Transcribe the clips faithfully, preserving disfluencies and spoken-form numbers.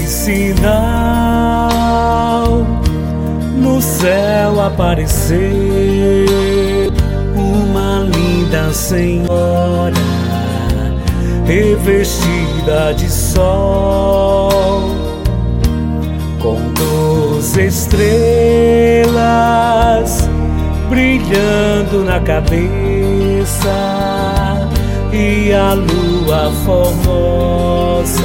sinal no céu apareceu uma linda senhora revestida de sol, com doze estrelas brilhando na cabeça e a lua formosa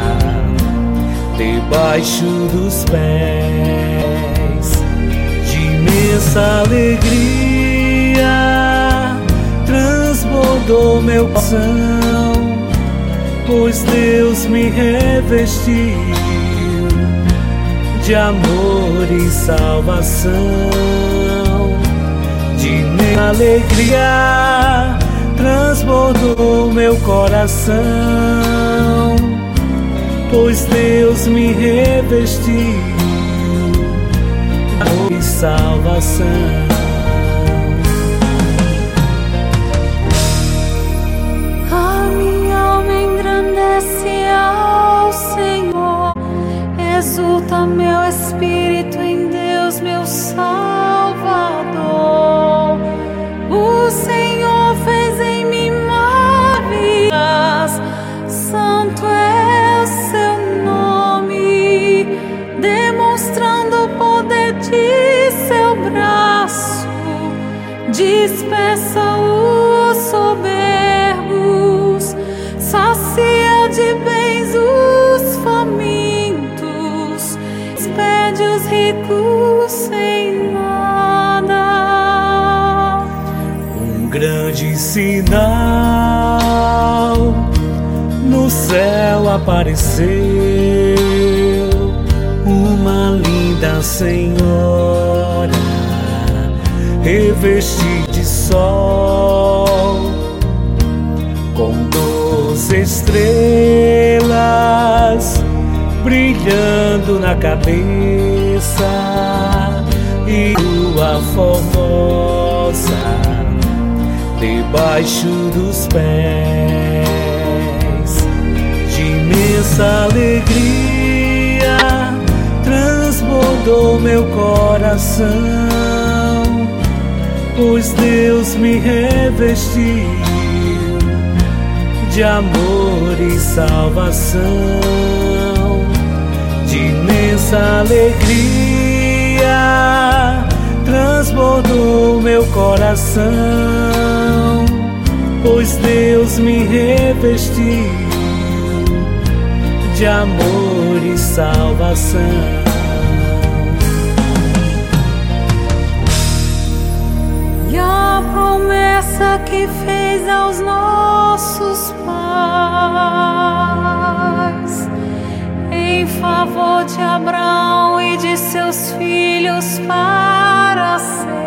debaixo dos pés. De imensa alegria transbordou meu coração, pois Deus me revestiu de amor e salvação. De imensa alegria transbordou meu coração, pois Deus me revestiu de amor e salvação. A minha alma engrandece ao Senhor, exulta meu espírito em Deus, meu Salvador. O Senhor fez em mim maravilhas, santo é o seu nome, demonstrando o poder de seu braço, dispersa os soberbos, sacia de bens os famintos, despede os ricos sem nada. Um grande sinal no céu apareceu uma linda senhora revestida de sol, com doze estrelas brilhando na cabeça e lua formosa debaixo dos pés. De imensa alegria transbordou meu coração, pois Deus me revestiu de amor e salvação. De imensa alegria transbordou meu coração, pois Deus me revestiu de amor e salvação. E a promessa que fez aos nossos pais em favor de Abraão e de seus filhos para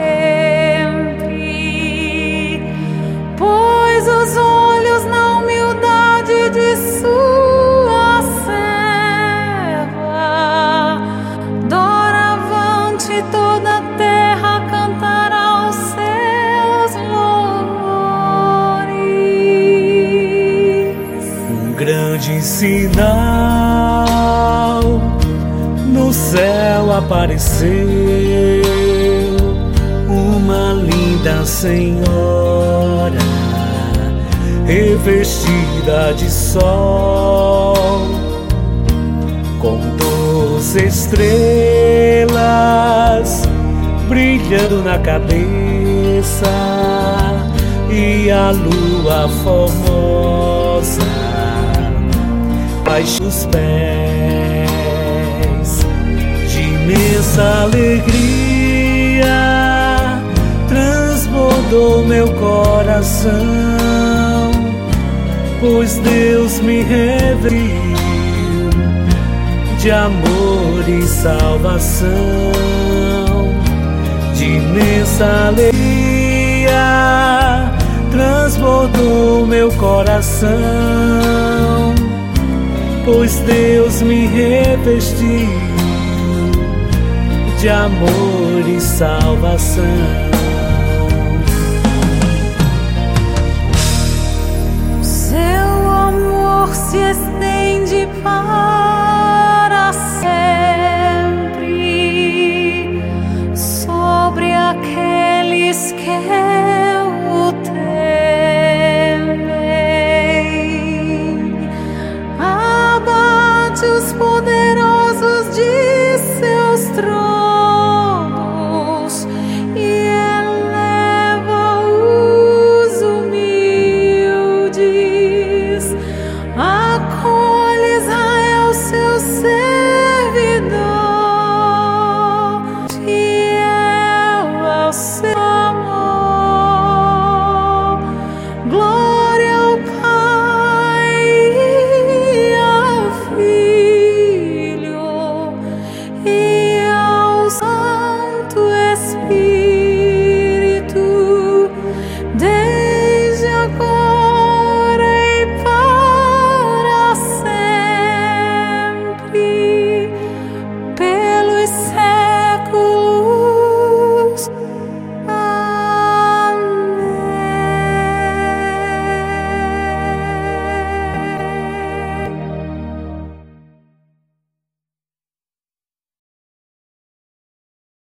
sempre, pôs os olhos na humildade de sua serva. Doravante toda a terra cantará os seus louvores. Um grande sinal no céu apareceu uma linda senhora revestida de sol, com doze estrelas brilhando na cabeça e a lua formosa baixo os pés. De imensa alegria transbordou meu coração, pois Deus me revestiu de amor e salvação. De imensa alegria transbordou meu coração, pois Deus me revestiu de amor e salvação. Seu amor se estende para